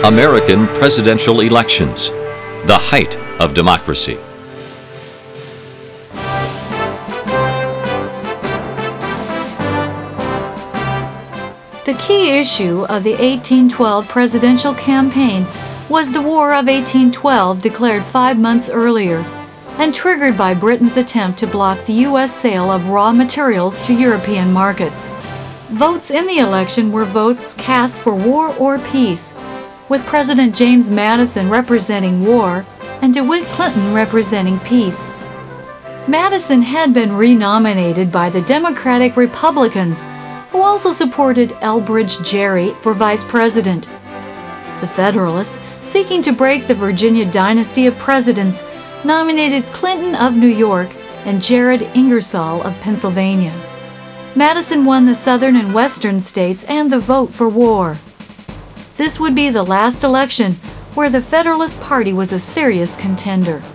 American presidential elections, the height of democracy. The key issue of the 1812 presidential campaign was the War of 1812, declared 5 months earlier, and triggered by Britain's attempt to block the U.S. sale of raw materials to European markets. Votes in the election were votes cast for war or peace, with President James Madison representing war and DeWitt Clinton representing peace. Madison had been renominated by the Democratic Republicans, who also supported Elbridge Gerry for vice president. The Federalists, seeking to break the Virginia dynasty of presidents, nominated Clinton of New York and Jared Ingersoll of Pennsylvania. Madison won the southern and western states and the vote for war. This would be the last election where the Federalist Party was a serious contender.